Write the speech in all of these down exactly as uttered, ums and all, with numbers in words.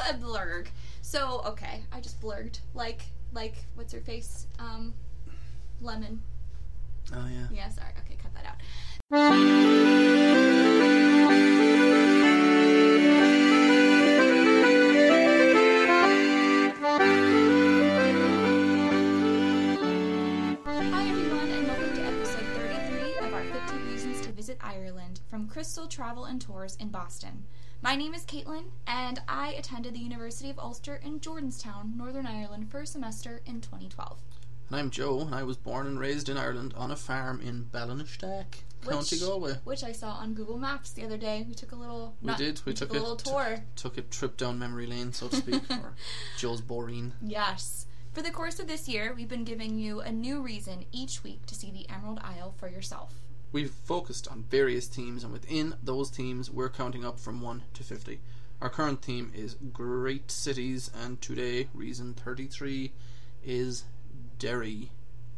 a blurg. So, okay, I just blurged. Like, like, what's her face? Um, Lemon. Oh, yeah. Yeah, sorry. Okay, cut that out. Hi, everyone, and welcome to episode thirty-three of our fifty Reasons to Visit Ireland from Crystal Travel and Tours in Boston. My name is Caitlin, and I attended the University of Ulster in Jordanstown, Northern Ireland, for a semester in twenty twelve. And I'm Joe, and I was born and raised in Ireland on a farm in Ballinastark, County Which, Galway. which I saw on Google Maps the other day. We took a little. We not, did. We, we took, took, a little a, tour. Took, took a trip down memory lane, so to speak, for Joe's Boreen. Yes. For the course of this year, we've been giving you a new reason each week to see the Emerald Isle for yourself. We've focused on various themes, and within those themes, we're counting up from one to fifty. Our current theme is great cities, and today, reason thirty-three is Derry.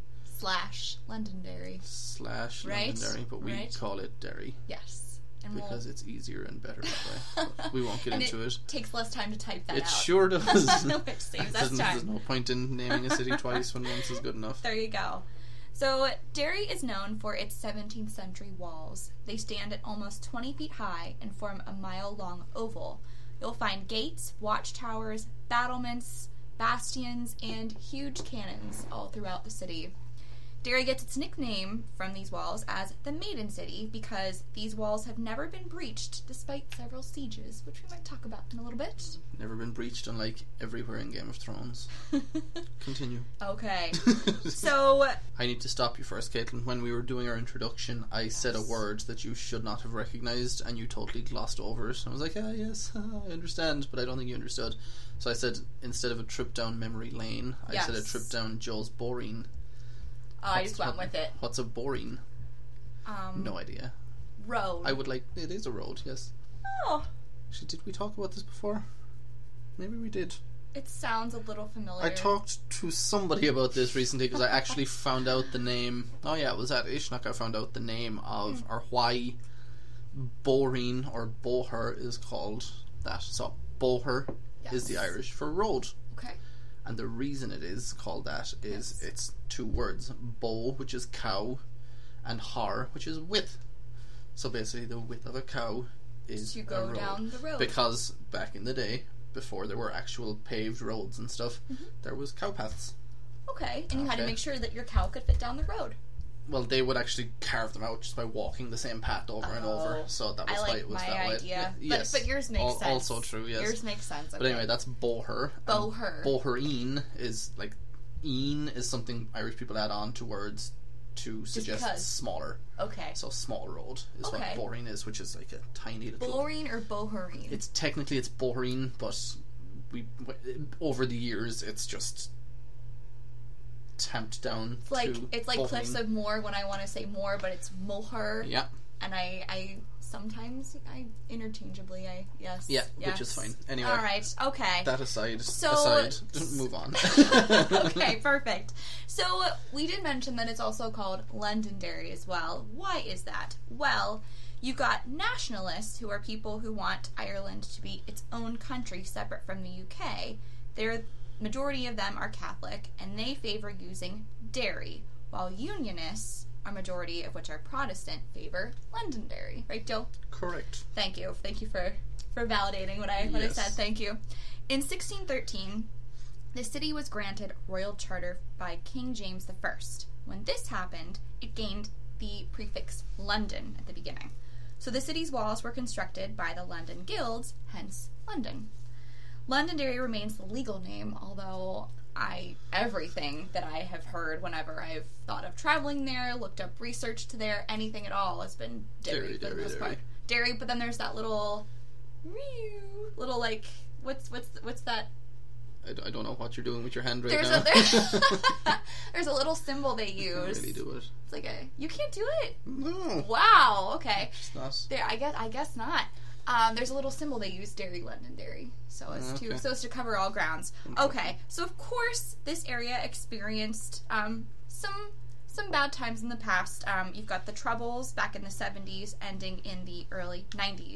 Slash Londonderry. Slash Right? Londonderry, but we Right? call it Derry. Yes. And Because we'll... it's easier and better that way. But we won't get and into it. it. takes less time to type that It out. sure does. Which saves us There's time. no point in naming a city twice when once is good enough. There you go. So, Derry is known for its seventeenth century walls. They stand at almost twenty feet high and form a mile-long oval. You'll find gates, watchtowers, battlements, bastions, and huge cannons all throughout the city. Derry gets its nickname from these walls as the Maiden City because these walls have never been breached despite several sieges, which we might talk about in a little bit. Never been breached, unlike everywhere in Game of Thrones. Continue. Okay. So... I need to stop you first, Caitlin. When we were doing our introduction, I yes. said a word that you should not have recognised, and you totally glossed over it. I was like, ah, yes, ah, I understand, but I don't think you understood. So I said, instead of a trip down memory lane, I yes. said a trip down Joe's Boreen. Oh, I just went with it. What's a Boreen? Um, no idea. Road. I would like... It is a road, yes. Oh. Actually, did we talk about this before? Maybe we did. It sounds a little familiar. I talked to somebody about this recently because I actually found out the name... Oh yeah, it was at Ishnok I found out the name of... Mm. Or why Boreen or Boher is called that. So, Boher yes. is the Irish for road. Okay. And the reason it is called that is yes. it's two words. Bo, which is cow, and har, which is width. So basically the width of a cow is to go a road. down the road. Because back in the day, before there were actual paved roads and stuff, mm-hmm. there was cow paths. Okay, and you okay. had to make sure that your cow could fit down the road. Well, they would actually carve them out just by walking the same path over oh, and over. So that was I like why it was my that idea. way. But, yes, but yours makes All, sense. Also true, yes. Yours makes sense. Okay. But anyway, that's Boher. Boher. Bohereen is like een is something Irish people add on to words to suggest smaller. Okay. So small road is okay. what Boreen is, which is like a tiny little... Boreen or Bohereen? It's technically it's Boreen, but we over the years it's just tamped down. It's like to it's like Bohereen. Cliffs of Moher when I want to say more, but it's Moher. Yeah. And I, I sometimes I interchangeably I yes yeah yes. which is fine anyway. All right, okay. That aside, so, aside, move on. Okay, perfect. So we did mention that it's also called Londonderry as well. Why is that? Well, you've got nationalists who are people who want Ireland to be its own country separate from the U K. They're majority of them are Catholic, and they favor using Derry, while Unionists, a majority of which are Protestant, favor Londonderry. Right, Joe? Correct. Thank you. Thank you for, for validating what I what yes. I said. Thank you. In sixteen thirteen, the city was granted royal charter by King James the First. When this happened, it gained the prefix London at the beginning. So the city's walls were constructed by the London guilds, hence London. Londonderry remains the legal name, although I everything that I have heard whenever I've thought of traveling there, looked up research to there, anything at all has been Derry, Derry, for the Derry, most Derry. part. Derry, but then there's that little, little like what's what's what's that? I, I don't know what you're doing with your hand right There's now. a there's, there's a little symbol they use. I can't really do it. It's like a you can't do it. No. Wow. Okay. It's not. There, I guess I guess not. Um, there's a little symbol they use, Derry, Londonderry, so as okay. to so as to cover all grounds. Okay, so of course this area experienced um, some some bad times in the past. Um, you've got the Troubles back in the seventies, ending in the early nineties.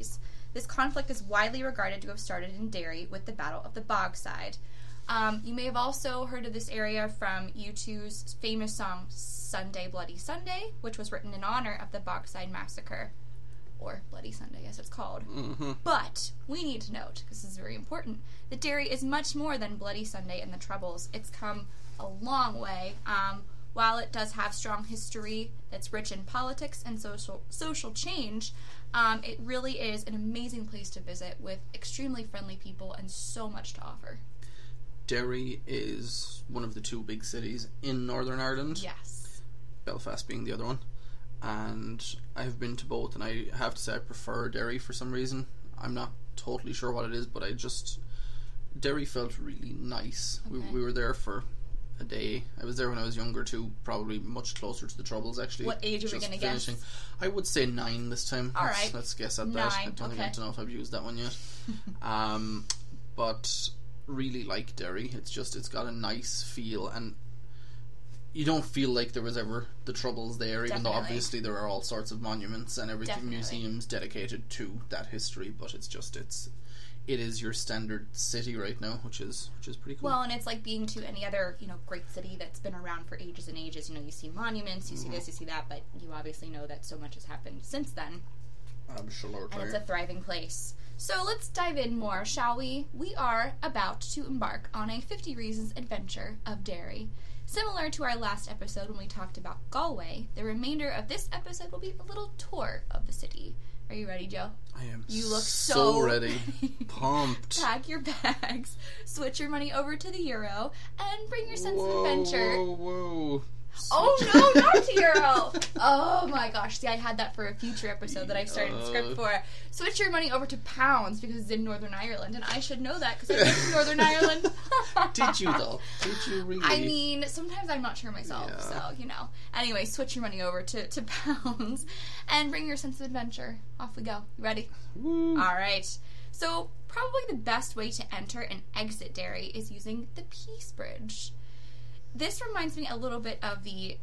This conflict is widely regarded to have started in Derry with the Battle of the Bogside. Um, you may have also heard of this area from U two's famous song Sunday Bloody Sunday, which was written in honor of the Bogside Massacre. Or Bloody Sunday, as it's called. Mm-hmm. But we need to note, because this is very important, that Derry is much more than Bloody Sunday and the Troubles. It's come a long way. Um, while it does have strong history that's rich in politics and social social change, um, it really is an amazing place to visit with extremely friendly people and so much to offer. Derry is one of the two big cities in Northern Ireland. Yes. Belfast being the other one. And I've been to both, and I have to say I prefer Derry for some reason. I'm not totally sure what it is, but I just... Derry felt really nice. Okay. We, we were there for a day. I was there when I was younger too, probably much closer to the Troubles actually. What age are we Just going to guess? I would say nine this time. All let's, right. let's guess at Nine, that. I don't okay. even know if I've used that one yet. um, but really like Derry. It's just, it's got a nice feel, and you don't feel like there was ever the Troubles there, even Definitely. though obviously there are all sorts of monuments and everything, Definitely. museums dedicated to that history, but it's just, it's it is your standard city right now, which is which is pretty cool. Well, and it's like being to any other, you know, great city that's been around for ages and ages. You know, you see monuments, you see this, you see that, but you obviously know that so much has happened since then. Absolutely. And it's a thriving place. So let's dive in more, shall we? We are about to embark on a fifty Reasons adventure of Derry. Similar to our last episode when we talked about Galway, the remainder of this episode will be a little tour of the city. Are you ready, Joe? I am You look so, so ready. Pumped. Pack your bags, switch your money over to the euro, and bring your sense whoa, of adventure. Whoa, whoa. Oh no, not to euro! Oh my gosh, see, I had that for a future episode that I started the script for. Switch your money over to pounds because it's in Northern Ireland, and I should know that because I live in Northern Ireland. Did you though? Did you really? I mean, sometimes I'm not sure myself, Yeah. so, you know. Anyway, switch your money over to, to pounds and bring your sense of adventure. Off we go. You ready? Woo. Alright. So, probably the best way to enter and exit Derry is using the Peace Bridge. This reminds me a little bit of the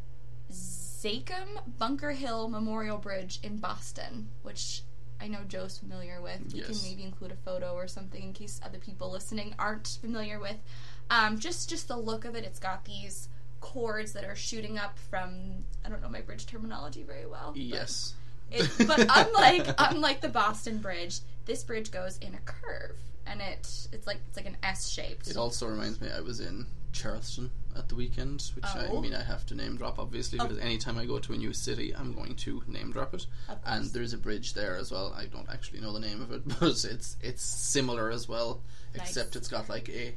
Zakem Bunker Hill Memorial Bridge in Boston, which I know Joe's familiar with. We Yes. can maybe include a photo or something in case other people listening aren't familiar with. Um, just, just the look of it, it's got these cords that are shooting up from, I don't know my bridge terminology very well. but Yes. It, but unlike unlike the Boston Bridge, this bridge goes in a curve, and it it's like it's like an S shaped. It also reminds me I was in Charleston at the weekend, which Oh. I mean I have to name drop obviously Oh. because anytime I go to a new city I'm going to name drop it. Of And course. there's a bridge there as well. I don't actually know the name of it, but it's it's similar as well, Nice. except it's got like a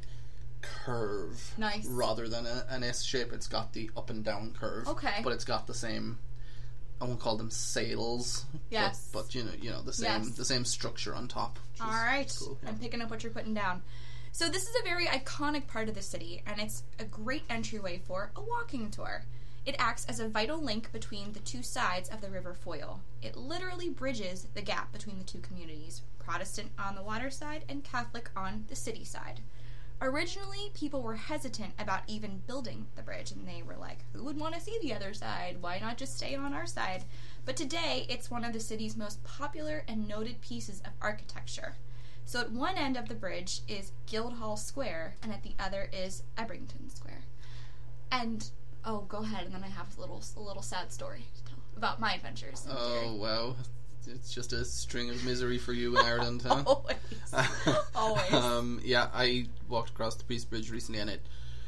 curve Nice. rather than a, an S shape. It's got the up and down curve. Okay. But it's got the same. I won't call them sails. Yes. But, but you know, you know the same Yes. the same structure on top. which is All right, Cool. Yeah. I'm picking up what you're putting down. So this is a very iconic part of the city, and it's a great entryway for a walking tour. It acts as a vital link between the two sides of the River Foyle. It literally bridges the gap between the two communities, Protestant on the water side and Catholic on the city side. Originally, people were hesitant about even building the bridge, and they were like, who would want to see the other side? Why not just stay on our side? But today, it's one of the city's most popular and noted pieces of architecture. So at one end of the bridge is Guildhall Square, and at the other is Ebrington Square. And, oh, go ahead, and then I have a little, a little sad story to tell about my adventures in Oh Derry. wow. It's just a string of misery for you in Ireland, huh? Always. Always. um, yeah, I walked across the Peace Bridge recently, and it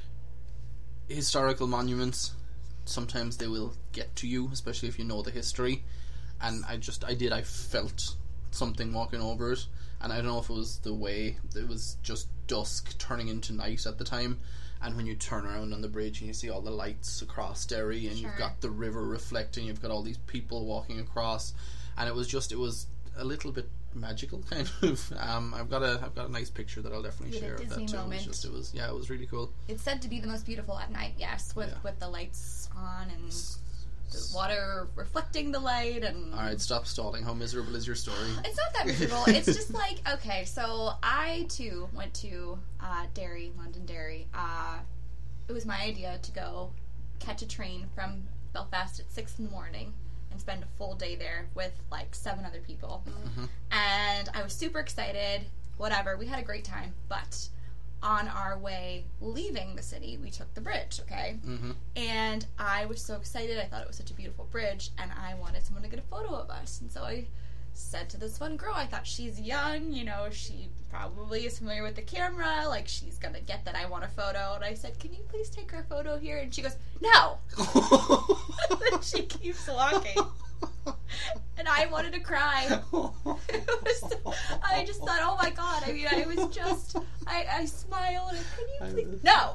historical monuments, sometimes they will get to you, especially if you know the history. And I just, I did, I felt something walking over it, and I don't know if it was the way it was just dusk turning into night at the time. And when you turn around on the bridge and you see all the lights across Derry, and Sure. you've got the river reflecting, you've got all these people walking across, and it was just, it was a little bit magical, kind of. Um, I've got a, I've got a nice picture that I'll definitely You had a share of that Disney too. It moment. was just, it was, yeah, it was really cool. It's said to be the most beautiful at night, yes, with, Yeah. with the lights on and the water reflecting the light and... All right, stop stalling. How miserable is your story? It's not that miserable. It's just like, okay, so I, too, went to uh, Derry, London Derry. Uh, it was my idea to go catch a train from Belfast at six in the morning, and spend a full day there with like seven other people. Mm-hmm. And I was super excited. Whatever, we had a great time. But on our way leaving the city, we took the bridge, okay? Mm-hmm. And I was so excited. I thought it was such a beautiful bridge, and I wanted someone to get a photo of us. And so I said to this one girl, I thought she's young, you know, she probably is familiar with the camera, like she's gonna get that I want a photo. And I said, can you please take our photo here? And she goes, no! And she keeps walking. And I wanted to cry. It was, I just thought, oh my god, I mean, I was just, I, I smiled, and can you please, no!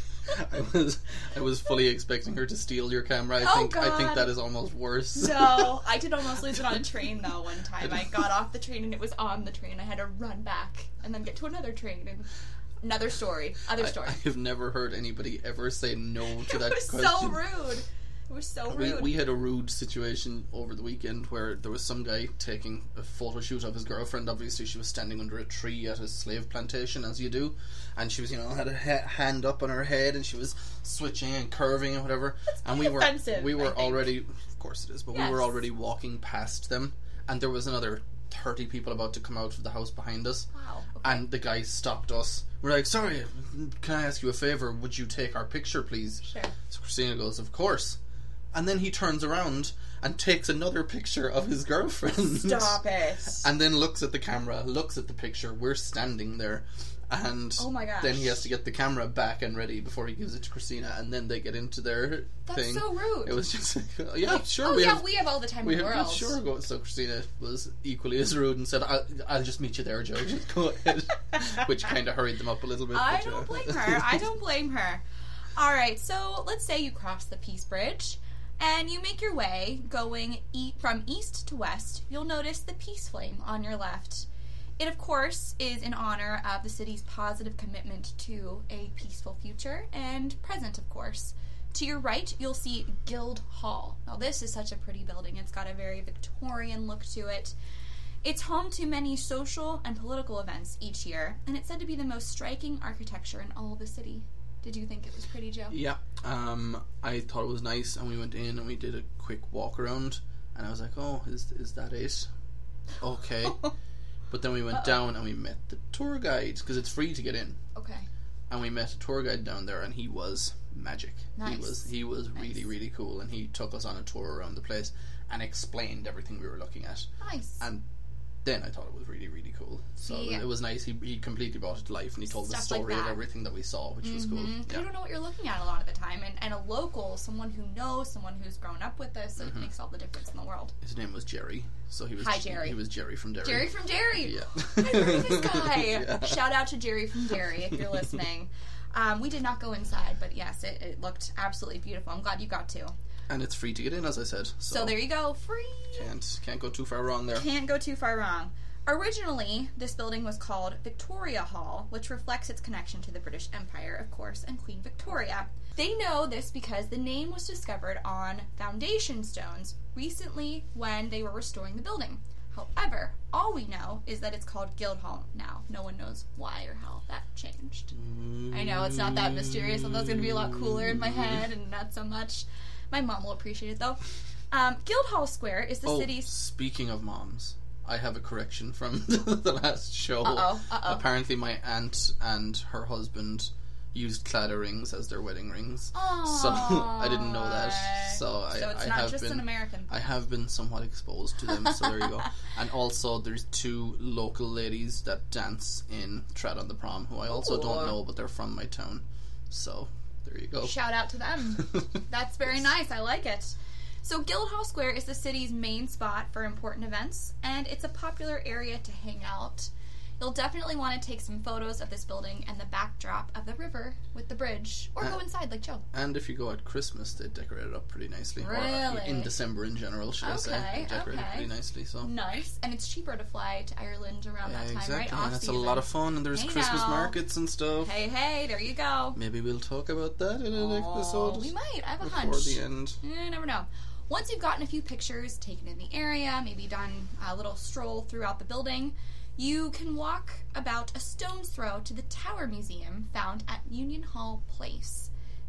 I was I was fully expecting her to steal your camera. I Oh, think I think God. that is almost worse. No, I did almost lose it on a train, though, one time. I got off the train, and it was on the train. I had to run back, and then get to another train, and another story, other story. I, I have never heard anybody ever say no to that It was question. so rude. It was so We, rude. we had a rude situation over the weekend where there was some guy taking a photo shoot of his girlfriend. Obviously, she was standing under a tree at a slave plantation, as you do, and she was, you know, had a ha- hand up on her head, and she was switching and curving and whatever. That's and we were offensive, we I were think. already, of course it is, but Yes. we were already walking past them, and there was another thirty people about to come out of the house behind us. Wow. Okay. And the guy stopped us. We're like, sorry, can I ask you a favour? Would you take our picture, please? Sure. So Christina goes, of course. And then he turns around and takes another picture of his girlfriend. Stop it. And then looks at the camera, looks at the picture. We're standing there. And Oh my gosh. then he has to get the camera back and ready before he gives it to Christina. And then they get into their That's thing. so rude. It was just like, oh, yeah, sure. oh, we yeah, have, we have all the time we in the have, world. sure. Go. So Christina was equally as rude and said, I'll, I'll just meet you there, Joe. Just go ahead. Which kind of hurried them up a little bit. I but, don't uh, blame her. I don't blame her. All right, so let's say you cross the Peace Bridge and you make your way going e- from east to west. You'll notice the peace flame on your left. It, of course, is in honor of the city's positive commitment to a peaceful future and present, of course. To your right, you'll see Guildhall. Now, this is such a pretty building. It's got a very Victorian look to it. It's home to many social and political events each year, and it's said to be the most striking architecture in all of the city. Did you think it was pretty, Joe? Yeah, um, I thought it was nice, and we went in and we did a quick walk around, and I was like, "Oh, is is that it?" Okay, but then we went Uh-oh. down and we met the tour guide because it's free to get in, Okay. and we met a tour guide down there, and he was magic. Nice. He was he was really Nice. really cool, and he took us on a tour around the place and explained everything we were looking at, Nice. and then I thought it was really really cool. So See, it was nice. He he completely brought it to life, and he told the Stuff like story of that. everything that we saw, which was cool. Mhm. Yeah. You don't know what you're looking at a lot of the time, and, and a local, someone who knows, someone who's grown up with this, Mm-hmm. it makes all the difference in the world. His name was Jerry, so he was Hi, Jerry. He was Jerry from Derry. Jerry from Derry! Yeah. I know this guy! Yeah. Shout out to Jerry from Derry if you're listening. Um, we did not go inside, but yes, it, it looked absolutely beautiful. I'm glad you got to. And it's free to get in, as I said. So, So there you go, free! can't can't go too far wrong there. Can't go too far wrong. Originally, this building was called Victoria Hall, which reflects its connection to the British Empire, of course, and Queen Victoria. They know this because the name was discovered on foundation stones recently when they were restoring the building. However, all we know is that it's called Guildhall now. No one knows why or how that changed. I know it's not that mysterious, although it's going to be a lot cooler in my head and not so much. My mom will appreciate it, though. Um, Guildhall Square is the oh, city's... speaking of moms, I have a correction from the last show. Uh-oh, uh-oh. Apparently, my aunt and her husband used Claddagh rings as their wedding rings. So I didn't know that. So I, So it's I not have just been an American thing. I have been somewhat exposed to them. So there you go. And also, there's two local ladies that dance in Trad on the Prom, who I also Ooh. don't know, but they're from my town. So there you go. Shout out to them. That's very nice. I like it. So Guildhall Square is the city's main spot for important events, and it's a popular area to hang out. You'll definitely want to take some photos of this building and the backdrop of the river with the bridge, or go Uh, inside like Joe. And if you go at Christmas, they decorate it up pretty nicely. Or Really? in December in general, should I say. Okay, They decorate okay. it pretty nicely. So Nice, and it's cheaper to fly to Ireland around yeah, that time, exactly. right? And Off it's a season. lot of fun, and there's Hey Christmas now. markets and stuff. Hey, hey, there you go. Maybe we'll talk about that in an Oh, episode we might. I have a before hunch. the end. You never know. Once you've gotten a few pictures taken in the area, maybe done a little stroll throughout the building, you can walk about a stone's throw to the Tower Museum found at Union Hall Place.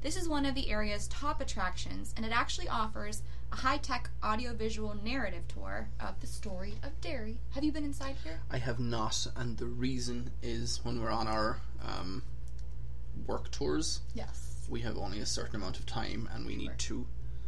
This is one of the area's top attractions, and it actually offers a high-tech audiovisual narrative tour of the story of Derry. Have you been inside here? I have not, and the reason is when we're on our um, work tours, Yes. we have only a certain amount of time, and we need Sure. to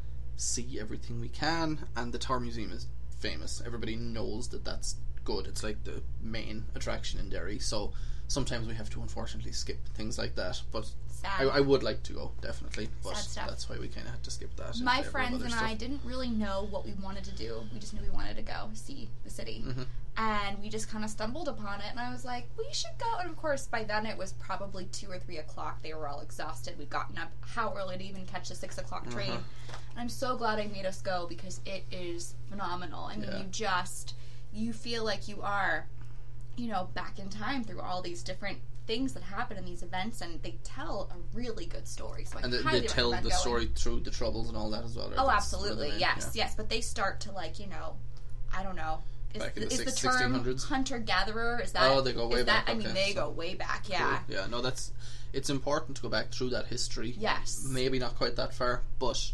see everything we can, and the Tower Museum is famous. Everybody knows that that's good. It's like the main attraction in Derry, so sometimes we have to unfortunately skip things like that, but Sad. I, I would like to go, definitely, but Sad stuff. that's why we kind of had to skip that. in My favour of friends other and stuff. I didn't really know what we wanted to do. We just knew we wanted to go see the city. Mm-hmm. And we just kind of stumbled upon it, and I was like, we should go. And of course, by then it was probably two or three o'clock. They were all exhausted. We'd gotten up how early to even catch the six o'clock train. Uh-huh. And I'm so glad I made us go because it is phenomenal. I mean, Yeah. you just, you feel like you are, you know, back in time through all these different things that happen in these events, and they tell a really good story. So I And they, highly they tell the recommend going. story through the Troubles and all that as well. right? Oh, That's one of the absolutely, main- yes, yeah. yes. But they start to, like, you know, I don't know. Is, Back in the is six- the term sixteen hundreds? hunter-gatherer, is that... Oh, they go way is that, back, I mean, okay, they so- go way back, yeah. Cool. Yeah, no, that's it's important to go back through that history. Yes. Maybe not quite that far, but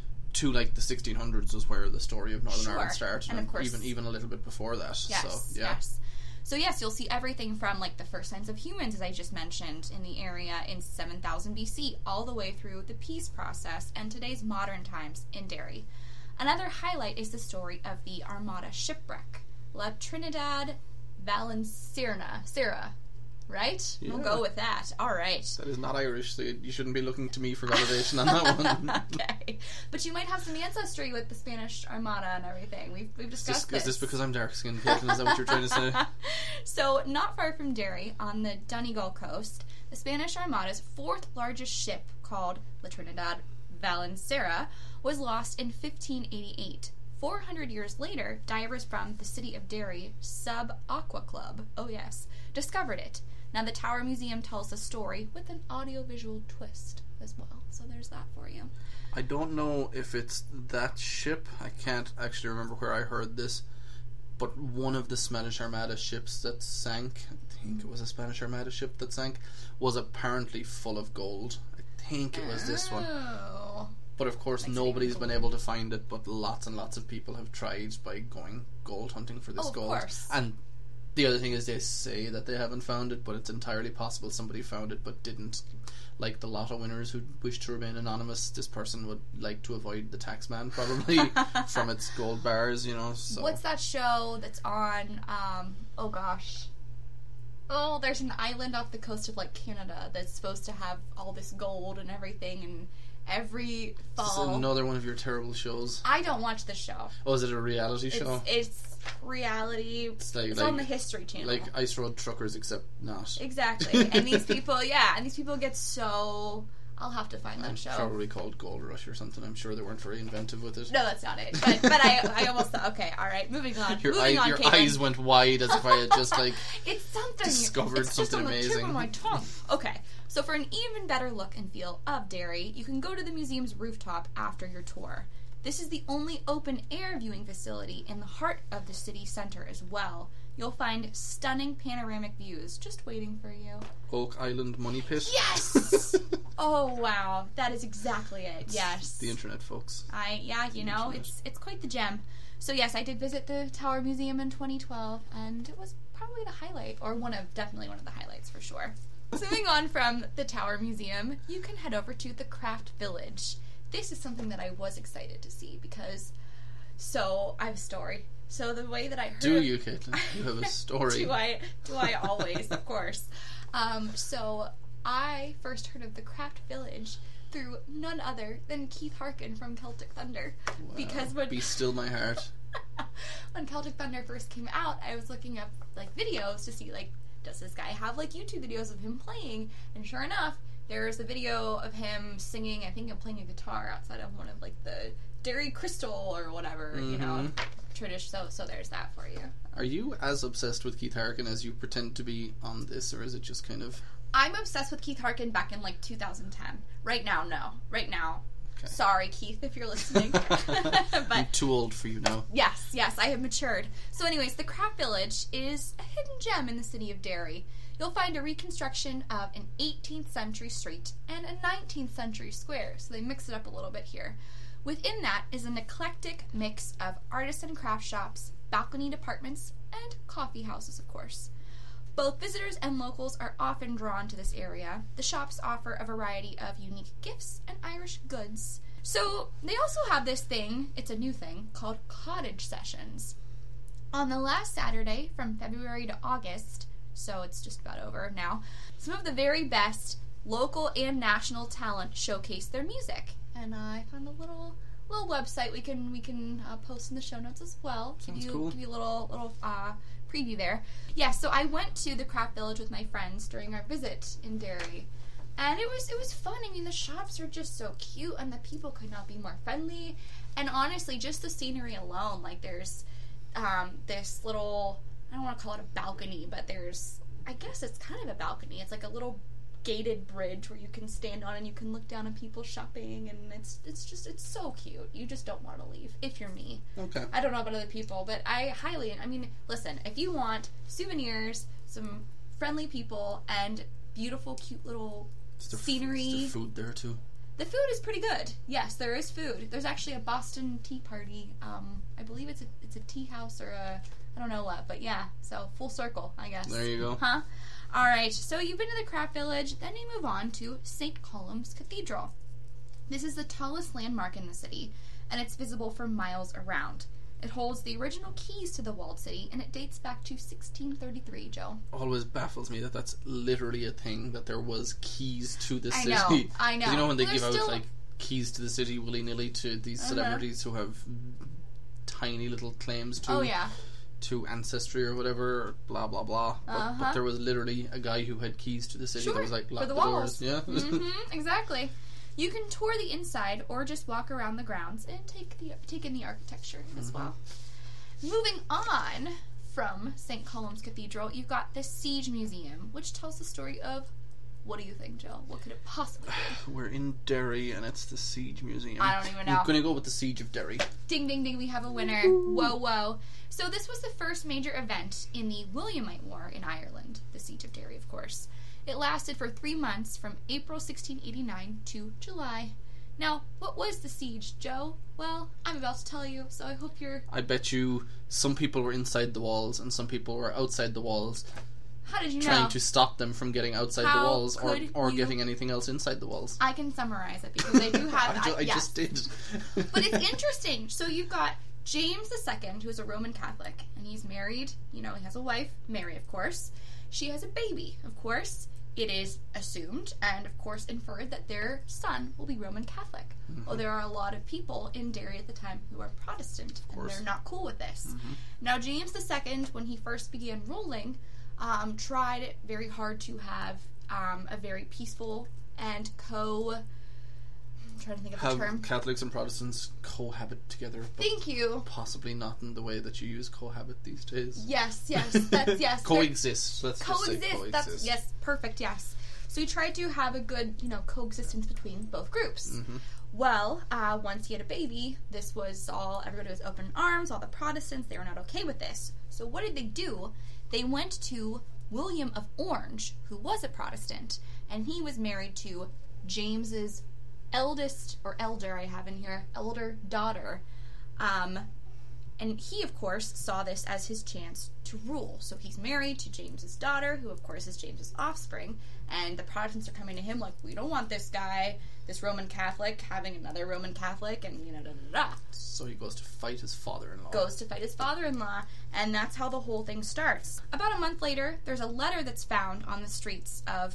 to like the sixteen hundreds was where the story of Northern Sure. Ireland started, And of course- even even a little bit before that. Yes, so yeah, yes. So yes, you'll see everything from like the first signs of humans, as I just mentioned, in the area in seven thousand B C, all the way through the peace process and today's modern times in Derry. Another highlight is the story of the Armada shipwreck, La Trinidad Valenciana, Sarah, right? We'll Yeah. go with that. All right. that is not Irish, so you shouldn't be looking to me for validation on that one. Okay, but you might have some ancestry with the Spanish Armada and everything. We've we've Is discussed this, is this. this because I'm dark skinned, Caitlin? Is that what you're trying to say? So, not far from Derry, on the Donegal coast, the Spanish Armada's fourth largest ship, called La Trinidad Valenciana, was lost in fifteen eighty-eight. four hundred years later, divers from the city of Derry, Sub Aqua Club, oh yes, discovered it. Now, the Tower Museum tells the story with an audiovisual twist as well. So there's that for you. I don't know if it's that ship. I can't actually remember where I heard this. But one of the Spanish Armada ships that sank, I think it was a Spanish Armada ship that sank, was apparently full of gold. I think it was this one. Oh. But of course, Makes it nobody's even been cooler. able to find it, but lots and lots of people have tried by going gold hunting for this Oh, of gold. course. And the other thing is they say that they haven't found it, but it's entirely possible somebody found it but didn't. Like the lotto winners who wish to remain anonymous, this person would like to avoid the tax man probably from its gold bars, you know. So What's that show that's on, um, oh gosh. Oh, there's an island off the coast of, like, Canada that's supposed to have all this gold and everything, and every This is fall... another one of your terrible shows. I don't watch the show. Oh, is it a reality It's, show? it's reality. It's like, It's like, on the History Channel. like Ice Road Truckers, except not. Exactly. And these people, yeah, and these people get so... I'll have to find that And show. probably called Gold Rush or something. I'm sure they weren't very inventive with it. No, that's not it. But but I I almost thought, okay, all right, moving on. Your, moving eye, on, your Caitlin. eyes went wide as if I had just like It's something. discovered it's just something on the tip amazing. of my tongue. Okay, so for an even better look and feel of Derry, you can go to the museum's rooftop after your tour. This is the only open-air viewing facility in the heart of the city center as well. You'll find stunning panoramic views just waiting for you. Oak Island Money Pit. Yes! Oh, wow. That is exactly it. Yes. The internet, folks. I yeah, you know, Internet. it's it's quite the gem. So yes, I did visit the Tower Museum in twenty twelve, and it was probably the highlight, or one of definitely one of the highlights for sure. Moving on from the Tower Museum, you can head over to the Craft Village. This is something that I was excited to see because, so I have a story. So the way that I heard, Do you, Caitlin? You have a story. do I? Do I always? Of course. Um, so I first heard of the Craft Village through none other than Keith Harkin from Celtic Thunder. Wow. Because when Be still my heart. when Celtic Thunder first came out, I was looking up like videos to see like, does this guy have like YouTube videos of him playing? And sure enough, there's a video of him singing, I think, I'm playing a guitar outside of one of like the Derry Crystal or whatever, mm-hmm. you know, tradition. So, so there's that for you. Are you as obsessed with Keith Harkin as you pretend to be on this, or is it just kind of... I'm obsessed with Keith Harkin back in like two thousand ten. Right now, no. Right now. Okay. Sorry, Keith, if you're listening. But I'm too old for you now. yes, yes, I have matured. So anyways, the Craft Village is a hidden gem in the city of Derry. you'll find a reconstruction of an eighteenth century street and a nineteenth century square, so they mix it up a little bit here. Within that is an eclectic mix of artisan craft shops, balcony departments, and coffee houses, of course. Both visitors and locals are often drawn to this area. The shops offer a variety of unique gifts and Irish goods. So they also have this thing, it's a new thing, called cottage sessions. On the last Saturday from February to August, so it's just about over now, some of the very best local and national talent showcase their music. And uh, I found a little little website we can we can uh, post in the show notes as well. Sounds give you cool. give you a little little uh, preview there. Yeah, so I went to the Craft Village with my friends during our visit in Derry, and it was it was fun. I mean, the shops are just so cute, and the people could not be more friendly. And honestly, just the scenery alone, like there's um, this little, I don't want to call it a balcony, but there's, I guess it's kind of a balcony. It's like a little gated bridge where you can stand on and you can look down at people shopping, and it's it's just it's so cute. You just don't want to leave if you're me. Okay. I don't know about other people, but I highly, I mean, listen, if you want souvenirs, some friendly people, and beautiful, cute little Is there, scenery. Is there food there too? The food is pretty good. Yes, there is food. There's actually a Boston Tea Party. Um, I believe it's a it's a tea house or a, I don't know what, but yeah. So full circle, I guess. There you go. Huh? All right. So you've been to the Craft Village. Then you move on to Saint Colum's Cathedral. This is the tallest landmark in the city, and it's visible for miles around. It holds the original keys to the walled city, and it dates back to sixteen thirty-three, Joe. Always baffles me that that's literally a thing, that there was keys to the I city. know, I know. 'Cause you know when they Well, give there's out still- like keys to the city willy-nilly to these Uh-huh. celebrities who have tiny little claims to Oh, yeah. to ancestry or whatever, blah blah blah. But, Uh-huh. but there was literally a guy who had keys to the city Sure, that was like lock for the, the walls. doors. Yeah. Mm-hmm, exactly. You can tour the inside or just walk around the grounds and take the take in the architecture as Mm-hmm. well. Moving on from Saint Colum's Cathedral, you've got the Siege Museum, which tells the story of, what do you think, Joe? What could it possibly be? We're in Derry and it's the Siege Museum. I don't even know. I'm gonna go with the Siege of Derry. Ding, ding, ding, we have a winner. Whoa, whoa. So this was the first major event in the Williamite War in Ireland, the Siege of Derry, of course. It lasted for three months from April sixteen eighty-nine to July. Now, what was the siege, Joe? Well, I'm about to tell you, so I hope you're... I bet you some people were inside the walls and some people were outside the walls, How did you trying know? to stop them from getting outside How the walls or, could or you- getting anything else inside the walls. I can summarize it because I do have... I, ju- I yes. just did. But it's interesting. So you've got James the Second, who's a Roman Catholic, and he's married. You know, he has a wife, Mary, of course. She has a baby, of course. It is assumed and, of course, inferred that their son will be Roman Catholic. Mm-hmm. Well, there are a lot of people in Derry at the time who are Protestant, and course. they're not cool with this. Mm-hmm. Now, James the Second, when he first began ruling, um, tried very hard to have um, a very peaceful and co... I'm trying to think of the Have term. Catholics and Protestants cohabit together, but Thank you. possibly not in the way that you use cohabit these days. Yes, yes, that's yes. Coexist. Let's just say coexist. coexist. That's yes, perfect. Yes. So he tried to have a good, you know, coexistence between both groups. Mhm. Well, uh, once he had a baby, this was all. Everybody was open arms. All the Protestants, they were not okay with this. So what did they do? They went to William of Orange, who was a Protestant, and he was married to James's eldest or elder. I have in here elder daughter. Um, And he, of course, saw this as his chance to rule. So he's married to James's daughter, who, of course, is James's offspring. And the Protestants are coming to him like, we don't want this guy, this Roman Catholic, having another Roman Catholic, and, you know, da da da. So he goes to fight his father-in-law. Goes to fight his father-in-law, and that's how the whole thing starts. About a month later, there's a letter that's found on the streets of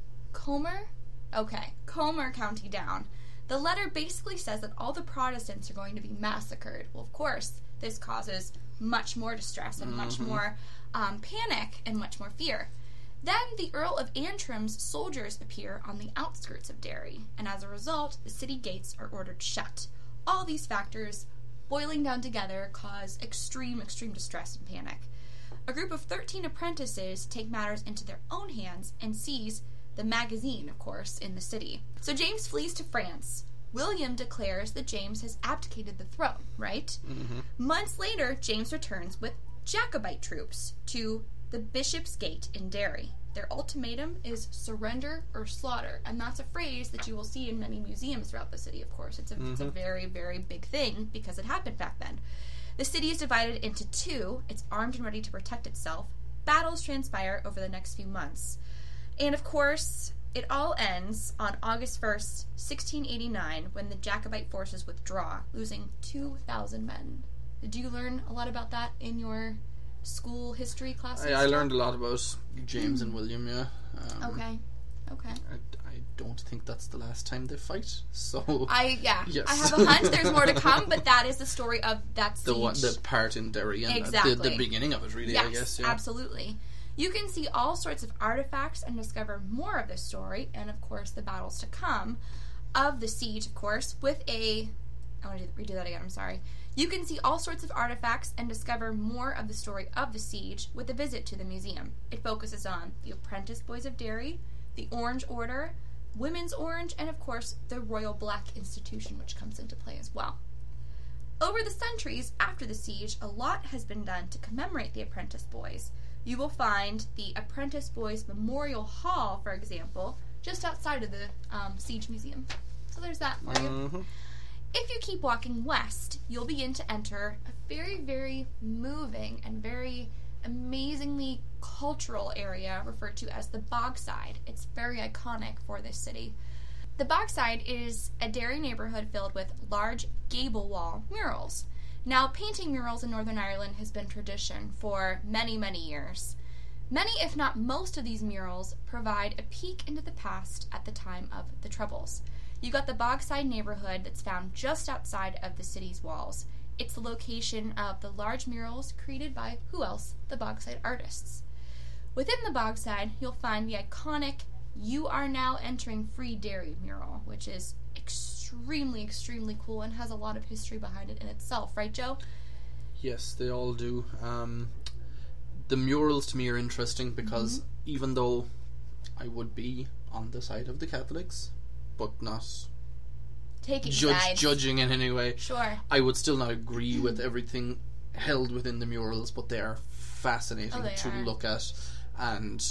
Comer? Okay, Comer County Down. The letter basically says that all the Protestants are going to be massacred. Well, of course, this causes much more distress and much Mhm. more um, panic and much more fear. Then the Earl of Antrim's soldiers appear on the outskirts of Derry, and as a result, the city gates are ordered shut. All these factors, boiling down together, cause extreme, extreme distress and panic. A group of thirteen apprentices take matters into their own hands and seize the magazine, of course, in the city. So James flees to France. William declares that James has abdicated the throne, right? Mm-hmm. Months later, James returns with Jacobite troops to the Bishop's Gate in Derry. Their ultimatum is surrender or slaughter, and that's a phrase that you will see in many museums throughout the city, of course. It's a, mm-hmm. it's a very, very big thing because it happened back then. The city is divided into two. It's armed and ready to protect itself. Battles transpire over the next few months. And, of course, it all ends on August first, sixteen eighty-nine, when the Jacobite forces withdraw, losing two thousand men. Did you learn a lot about that in your school history classes? I, I learned a lot about James and William, yeah. Um, okay. Okay. I, I don't think that's the last time they fight, so... I, yeah. Yes. I have a hunch there's more to come, but that is the story of that siege. The one, the part in Derry and exactly. the, the beginning of it, really, yes, I guess. Yeah, absolutely. You can see all sorts of artifacts and discover more of the story, and of course the battles to come, of the siege, of course, with a... I want to redo that again, I'm sorry. You can see all sorts of artifacts and discover more of the story of the siege with a visit to the museum. It focuses on the Apprentice Boys of Derry, the Orange Order, Women's Orange, and of course the Royal Black Institution, which comes into play as well. Over the centuries after the siege, a lot has been done to commemorate the Apprentice Boys. You will find the Apprentice Boys Memorial Hall, for example, just outside of the um, Siege Museum. So there's that for you. Mm-hmm. If you keep walking west, you'll begin to enter a very, very moving and very amazingly cultural area referred to as the Bogside. It's very iconic for this city. The Bogside is a Derry neighborhood filled with large gable wall murals. Now, painting murals in Northern Ireland has been tradition for many, many years. Many, if not most, of these murals provide a peek into the past at the time of the Troubles. You got the Bogside neighborhood that's found just outside of the city's walls. It's the location of the large murals created by, who else? The Bogside artists. Within the Bogside, you'll find the iconic You Are Now Entering Free Derry mural, which is extremely, extremely cool and has a lot of history behind it in itself, right, Joe? Yes, they all do. Um, the murals to me are interesting because mm-hmm. even though I would be on the side of the Catholics, but not taking judge, sides. judging in any way, sure, I would still not agree with everything held within the murals, but they are fascinating oh, they to are. look at and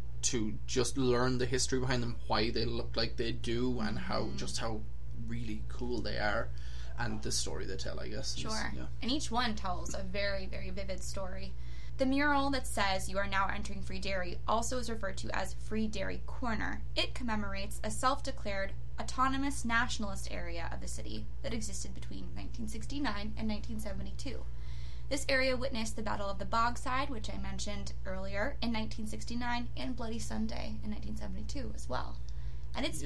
to just learn the history behind them, why they look like they do, and how mm-hmm. just how really cool they are, and the story they tell, I guess. Sure. Is, yeah. And each one tells a very, very vivid story. The mural that says You Are Now Entering Free Derry also is referred to as Free Derry Corner. It commemorates a self-declared autonomous nationalist area of the city that existed between nineteen sixty-nine and nineteen seventy-two. This area witnessed the Battle of the Bogside, which I mentioned earlier, in nineteen sixty-nine, and Bloody Sunday in nineteen seventy-two as well. And it's... Yeah.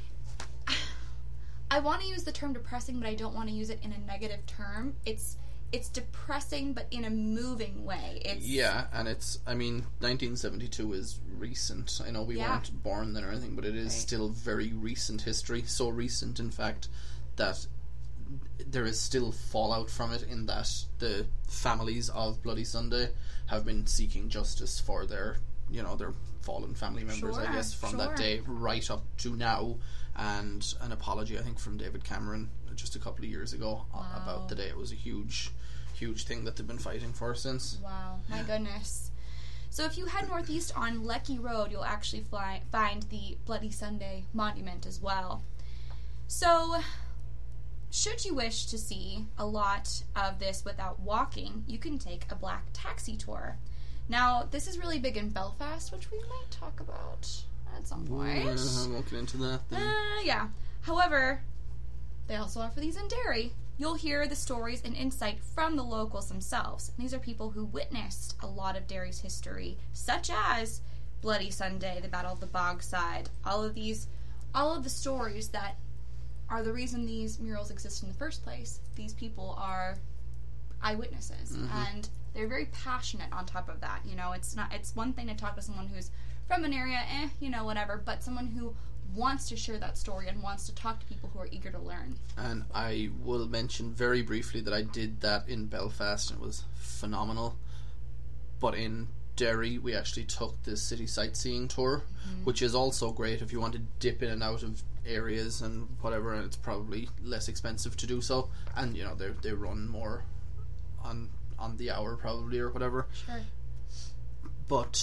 I want to use the term depressing, but I don't want to use it in a negative term. It's it's depressing, but in a moving way. It's yeah, and it's, I mean, nineteen seventy-two is recent. I know we yeah. weren't born then or anything, but it is right. still very recent history. So recent, in fact, that there is still fallout from it, in that the families of Bloody Sunday have been seeking justice for their, you know, their fallen family members, sure, I guess, from sure. that day right up to now. And an apology, I think, from David Cameron just a couple of years ago wow. about the day. It was a huge, huge thing that they've been fighting for since. Wow, my goodness. So if you head northeast on Lecky Road, you'll actually fly, find the Bloody Sunday monument as well. So, should you wish to see a lot of this without walking, you can take a black taxi tour. Now, this is really big in Belfast, which we might talk about at some point. Yeah, I won't get into that then. Uh, yeah. However, they also offer these in Derry. You'll hear the stories and insight from the locals themselves. These are people who witnessed a lot of Derry's history, such as Bloody Sunday, the Battle of the Bogside, all of these, all of the stories that are the reason these murals exist in the first place. These people are eyewitnesses, mm-hmm. and they're very passionate on top of that. You know, it's not, it's one thing to talk to someone who's from an area, eh, you know, whatever, but someone who wants to share that story and wants to talk to people who are eager to learn. And I will mention very briefly that I did that in Belfast, and it was phenomenal. But in Derry, we actually took the city sightseeing tour, mm-hmm. which is also great if you want to dip in and out of areas and whatever, and it's probably less expensive to do so. And, you know, they they run more on on the hour probably or whatever. Sure. But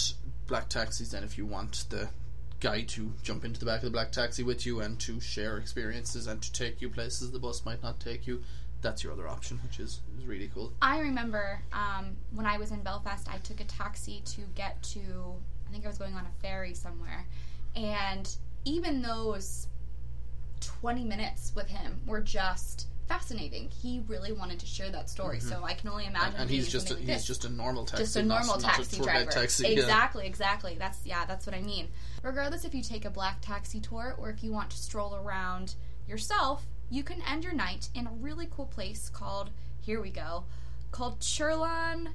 black taxis, then if you want the guy to jump into the back of the black taxi with you and to share experiences and to take you places the bus might not take you, that's your other option, which is, is really cool. I remember um, when I was in Belfast, I took a taxi to get to, I think I was going on a ferry somewhere, and even those twenty minutes with him were just fascinating. He really wanted to share that story, mm-hmm. so I can only imagine. And, and he's just a, like he's this. just a normal taxi, just a normal not, taxi not a driver. Taxi, exactly, yeah. exactly. That's yeah, that's what I mean. Regardless if you take a black taxi tour or if you want to stroll around yourself, you can end your night in a really cool place called, here we go, called Churlan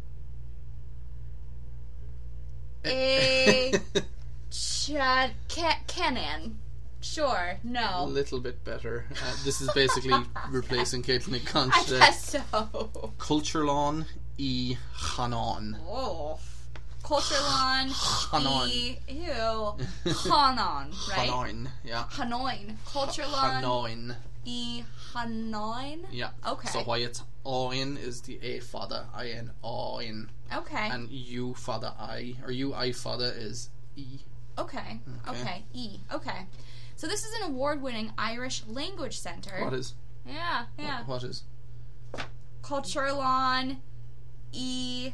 a Ch- Canan. Sure, no. A little bit better. Uh, this is basically replacing Caitlin and Conch. I guess so. Culturelán y Chanáin. Oh. Culturelán Chanáin. y... Ew. Chanáin, right? Chanáin, yeah. Hanoin. Culturelán Chanáin. y Hanoin? Yeah. Okay. So why it's Oin is the A father, I N, Oin. Okay. And U father I, or U I father is E. Okay. Okay. Okay. E. Okay. So this is an award-winning Irish language center. What is? Yeah, yeah. What, what is? Called Churlan E.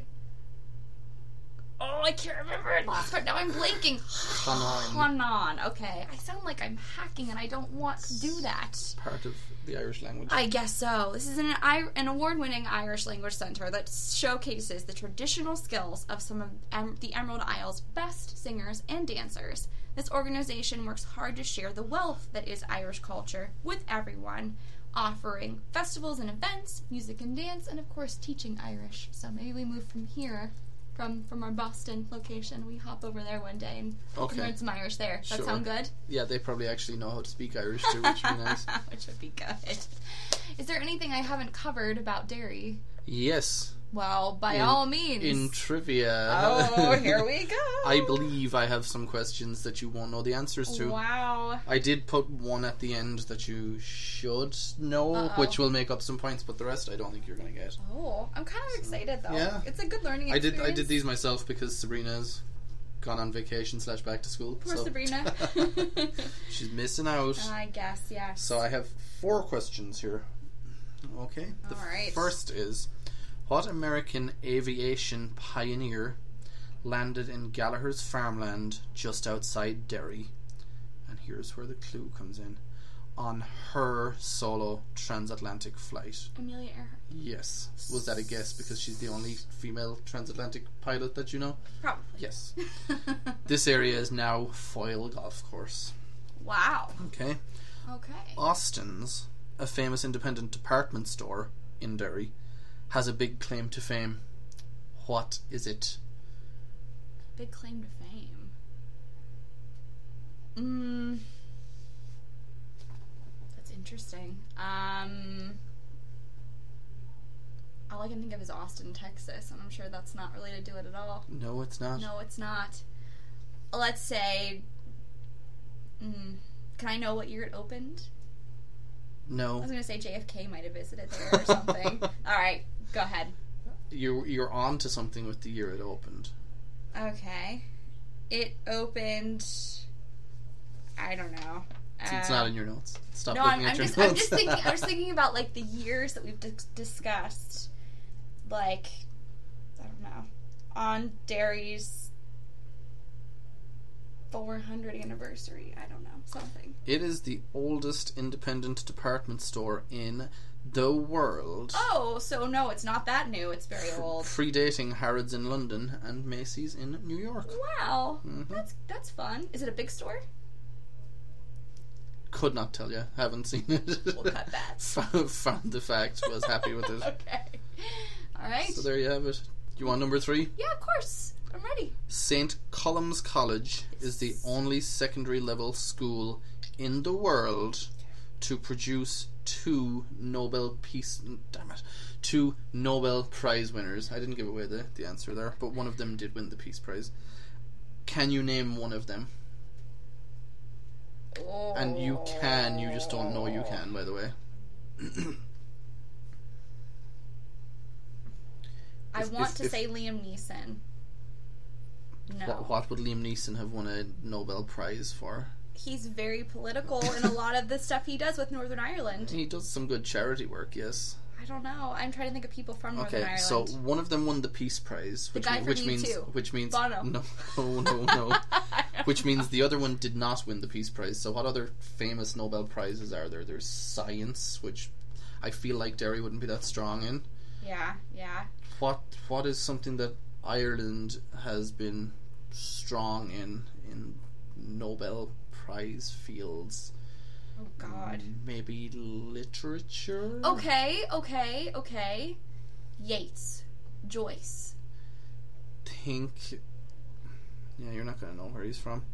Oh, I can't remember it last part. Now I'm blanking. Chanáin. Chanáin. Okay. I sound like I'm hacking and I don't want to do that. Part of the Irish language. I guess so. This is an, an award-winning Irish language center that showcases the traditional skills of some of em- the Emerald Isle's best singers and dancers. This organization works hard to share the wealth that is Irish culture with everyone, offering festivals and events, music and dance, and of course teaching Irish. So maybe we move from here, from, from our Boston location, we hop over there one day and okay. learn some Irish there. Does that Sure. sound good? Yeah, they probably actually know how to speak Irish too, which would be nice. Which would be good. Is there anything I haven't covered about Derry? Yes. Well, by in, all means. In trivia. Oh, here we go. I believe I have some questions that you won't know the answers to. Wow. I did put one at the end that you should know, Uh-oh. which will make up some points, but the rest I don't think you're going to get. Oh, I'm kind of excited though. Yeah. It's a good learning I experience. did I did these myself because Sabrina's gone on vacation slash back to school. Poor so. Sabrina. She's missing out. I guess, yes. So I have four questions here. Okay. The All right. first is, what American aviation pioneer landed in Gallagher's farmland just outside Derry? And here's where the clue comes in. On her solo transatlantic flight. Amelia Earhart. Yes. Was that a guess because she's the only female transatlantic pilot that you know? Probably. Yes. This area is now Foyle Golf Course. Wow. Okay. Okay. Austin's, a famous independent department store in Derry, has a big claim to fame. What is it? Big claim to fame. Mm. That's interesting. Um, all I can think of is Austin, Texas, and I'm sure that's not related to it at all. No, it's not. No, it's not. Let's say... Mm, can I know what year it opened? No. I was going to say J F K might have visited there or something. Alright, go ahead. You're, you're on to something with the year it opened. Okay. It opened... I don't know. It's, uh, it's not in your notes. Stop no, looking I'm, at I'm your just, notes. I'm just thinking. I was thinking about like the years that we've dis- discussed, like I don't know, on Derry's four hundredth anniversary. I don't know, something. It is the oldest independent department store in the world. Oh, so no, it's not that new. It's very old. Predating Harrods in London and Macy's in New York. Wow, Mm-hmm. that's that's fun. Is it a big store? Could not tell you. Haven't seen it. We'll cut that. Found, found the fact. Was happy with it. Okay. All right. So there you have it. You want number three? Yeah, of course. I'm ready. Saint Colum's College is the only secondary level school in the world to produce two Nobel Peace... Damn it. Two Nobel Prize winners. I didn't give away the, the answer there, but one of them did win the Peace Prize. Can you name one of them? Oh. And you can, you just don't know you can, by the way. I If- want if- to if- say Liam Neeson. No. What, what would Liam Neeson have won a Nobel Prize for? He's very political in a lot of the stuff he does with Northern Ireland. He does some good charity work, yes. I don't know. I'm trying to think of people from Northern Okay, Ireland. so one of them won the Peace Prize, The which, guy mean, from which U means two. which means Bono. no, no, no, no. Which means the other one did not win the Peace Prize. So what other famous Nobel Prizes are there? There's science, which I feel like Derry wouldn't be that strong in. Yeah, yeah. What what is something that Ireland has been strong in in Nobel Prize fields? Oh, God. Maybe literature? Okay, okay, okay. Yeats. Joyce. Think. Yeah, you're not gonna know where he's from.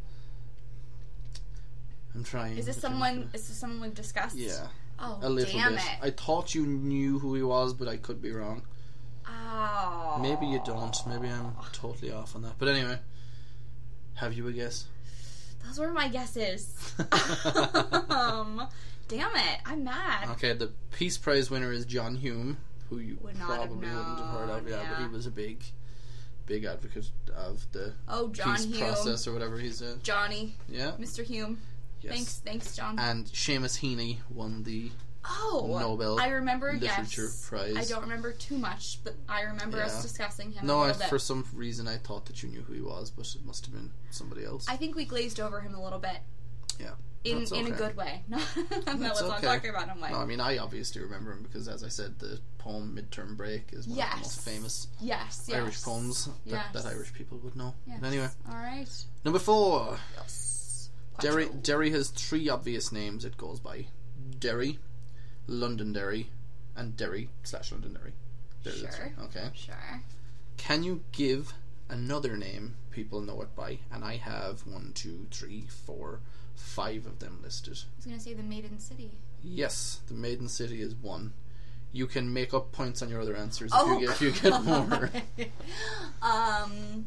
I'm trying. Is this but someone? you're- Is this someone we've discussed? Yeah, Oh, a little damn bit. it. I thought you knew who he was, but I could be wrong. Oh. Maybe you don't. Maybe I'm totally off on that. But anyway, have you a guess? Those were my guesses. um, damn it. I'm mad. Okay, the Peace Prize winner is John Hume, who you Would not have probably wouldn't have heard of. known, Yeah, but yeah. he was a big, big advocate of the Oh, John peace Hume. process or whatever he's a. Johnny. Yeah. Mister Hume. Yes. Thanks, thanks, John. And Seamus Heaney won the oh, Nobel I remember, Literature yes. Prize. I don't remember too much, but I remember Yeah. us discussing him No, a I, little bit. for some reason I thought that you knew who he was, but it must have been somebody else. I think we glazed over him a little bit. Yeah. In That's in a okay. good way. No, no That's let's not okay. talk about him like. No, I mean, I obviously remember him because, as I said, the poem Midterm Break is one of the Yes. most famous Yes, yes. Irish poems that, Yes. that Irish people would know. Yes. But anyway, All right. number four. Yes. Derry, Quattro. Derry has three obvious names it goes by. Derry, Londonderry, and Derry slash Londonderry. There it is. Sure. Okay. Sure. Can you give another name people know it by? And I have one, two, three, four, five of them listed. I was gonna say the Maiden City. Yes, the Maiden City is one. You can make up points on your other answers if, Oh, you, get, if you get more. um.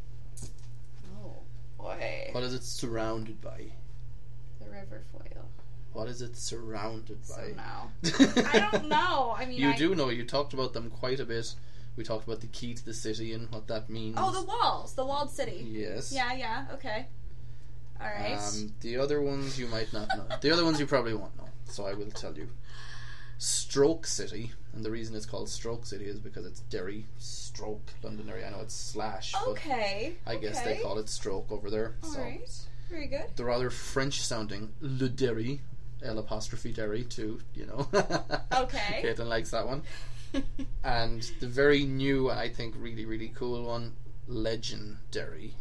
Oh boy. What is it surrounded by? The River Foyle. What is it surrounded So by? no. I don't know. I mean, You I, do know. You talked about them quite a bit. We talked about the key to the city and what that means. Oh, the walls, the walled city. Yes. Yeah, yeah. Okay. All right. Um, the other ones you might not know. The other ones you probably won't know. So I will tell you. Stroke City, and the reason it's called Stroke City is because it's Derry, Stroke, Londonderry. I know it's slash, okay. but I guess they okay. call it Stroke over there. All so right. Very good. the rather French sounding Le Derry, L apostrophe Derry too, you know. Okay. Caitlin likes that one. And the very new and I think really, really cool one, Legendary.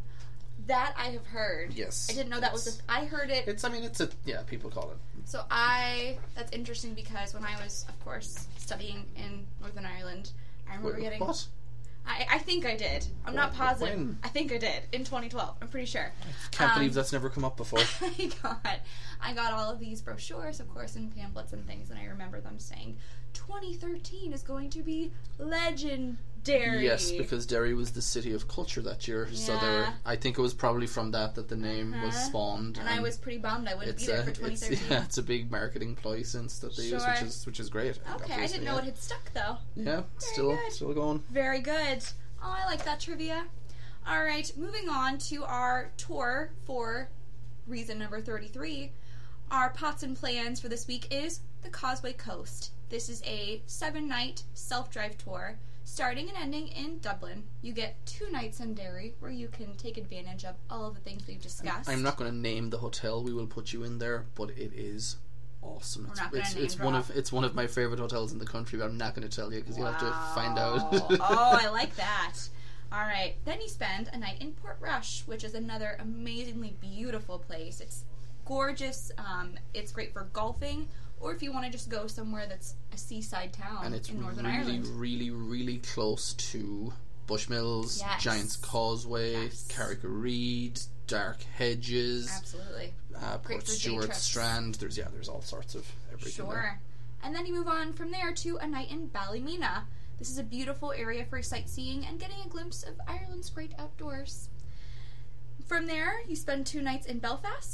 That I have heard. Yes. I didn't know that was. It's- A, I heard it. It's, I mean, it's a, yeah, people call it. So I. That's interesting because when I was, of course, studying in Northern Ireland, I remember Wait, getting. what? I, I think I did. I'm not When- positive. when? I think I did in twenty twelve. I'm pretty sure. Can't Um, believe that's never come up before. I got I got all of these brochures, of course, and pamphlets and things, and I remember them saying twenty thirteen is going to be legendary. Yes, because Derry was the city of culture that year, so there. Yeah. I think it was probably from that that the name was Uh-huh. spawned. And I was pretty bummed I wouldn't be it's there a, for twenty it's, thirteen. yeah, it's a big marketing ploy since that they use, which Sure. is which is great. Okay, I obviously, didn't know yeah. it had stuck though. Yeah, still good. still going. Very good. Oh, I like that trivia. All right, moving on to our tour for reason number thirty-three. Our pots and plans for this week is the Causeway Coast. This is a seven-night self-drive tour starting and ending in Dublin. You get two nights in Derry where you can take advantage of all of the things we've discussed. I'm not going to name the hotel we will put you in there, but it is awesome. We're It's not gonna it's, name it's one drop. of it's one of my favorite hotels in the country, but I'm not going to tell you because you'll have to find out. Wow. Oh, I like that. All right. Then you spend a night in Portrush, which is another amazingly beautiful place. It's gorgeous. Um, it's great for golfing, or if you want to just go somewhere that's a seaside town And it's in Northern really, Ireland. really, really close to Bushmills, Yes. Giant's Causeway, Yes. Carrick-a-Reed, Dark Hedges, Absolutely. uh, Great Port for day Stewart trips. Strand. There's yeah, there's all sorts of everything there. Sure. And then you move on from there to a night in Ballymena. This is a beautiful area for sightseeing and getting a glimpse of Ireland's great outdoors. From there, you spend two nights in Belfast.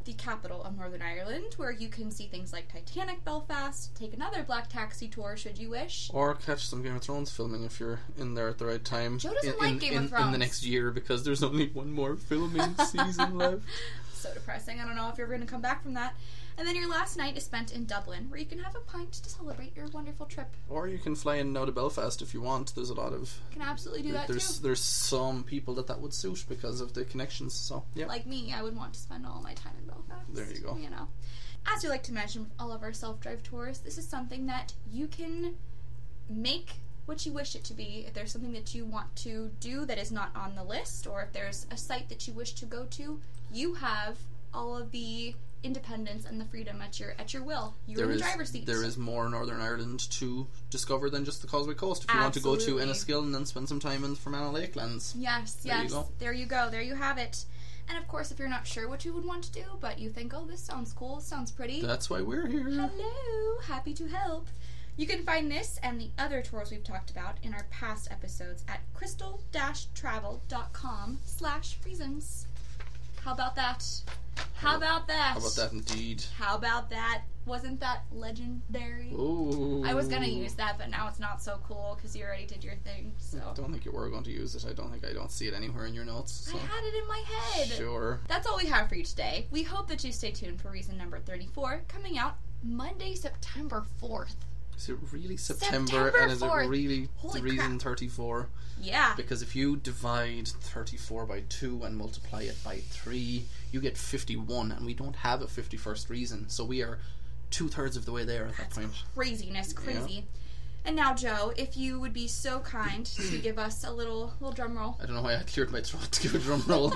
the capital of Northern Ireland, where you can see things like Titanic Belfast, take another black taxi tour should you wish. Or catch some Game of Thrones filming if you're in there at the right time. Joe doesn't in, like in, Game in, of Thrones. in the next year, because there's only one more filming season left. So depressing. I don't know if you're going to come back from that. And then your last night is spent in Dublin, where you can have a pint to celebrate your wonderful trip. Or you can fly in now to Belfast if you want. There's a lot of... You can absolutely do that there's, too. There's some people that that would suit because of the connections, so yeah. Like me, I would want to spend all my time in Belfast. There you go. You know. As we like to mention with all of our self-drive tours, this is something that you can make what you wish it to be. If there's something that you want to do that is not on the list, or if there's a site that you wish to go to, you have all of the independence and the freedom at your at your will. You're in the driver's seat. There is more Northern Ireland to discover than just the Causeway Coast. If you Absolutely. want to go to Enniskillen and spend some time in the Fermanagh Lakelands. Yes, there yes. You go. There you go. There you have it. And of course, if you're not sure what you would want to do, but you think, oh, this sounds cool, sounds pretty. That's why we're here. Hello. Happy to help. You can find this and the other tours we've talked about in our past episodes at crystal dash travel dot com slash reasons. How about that? How, How about that? How about that indeed? How about that? Wasn't that legendary? Ooh. I was going to use that, but now it's not so cool because you already did your thing. So I don't think you were going to use it. I don't think I don't see it anywhere in your notes. So. I had it in my head. Sure. That's all we have for you today. We hope that you stay tuned for reason number thirty-four, coming out Monday, September fourth. Is it really September, September and is fourth. it really Holy the reason crap. thirty-four? Yeah. Because if you divide thirty-four by two and multiply it by three, you get fifty-one, and we don't have a fifty-first reason, so we are two-thirds of the way there at That's that point. Craziness, crazy. Yeah. And now, Joe, if you would be so kind to give us a little little drum roll. I don't know why I cleared my throat to give a drum roll.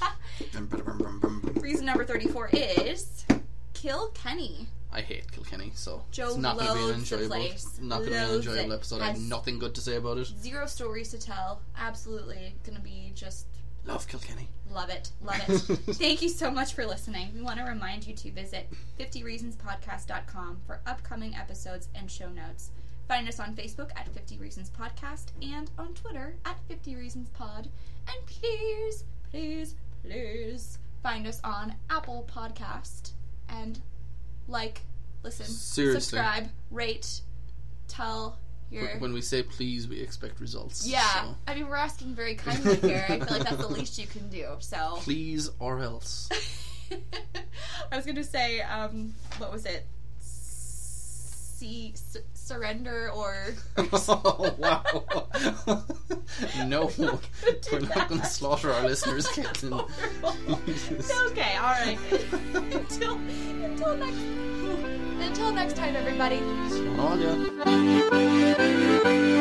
Reason number thirty-four is Kilkenny. I hate Kilkenny, so Joe it's not going to be an loathes the enjoyable, place. not going to be an Loathes enjoyable it. episode. I have Has nothing good to say about it. Zero stories to tell. Absolutely going to be just Love Kilkenny. love it. Love it. Thank you so much for listening. We want to remind you to visit fifty reasons podcast dot com for upcoming episodes and show notes. Find us on Facebook at fifty reasons podcast and on Twitter at fifty reasons pod. And please, please, please find us on Apple Podcast and like, listen, Seriously. subscribe, rate, tell your... When we say please, we expect results. Yeah, So. I mean, we're asking very kindly here. I feel like that's the least you can do, so... Please or else. I was going to say, um, what was it? See, su- surrender or... Oh, wow. No, we're not going to slaughter our listeners, Caitlin. Okay, alright. until, until next... Until next time, everybody. Oh, yeah.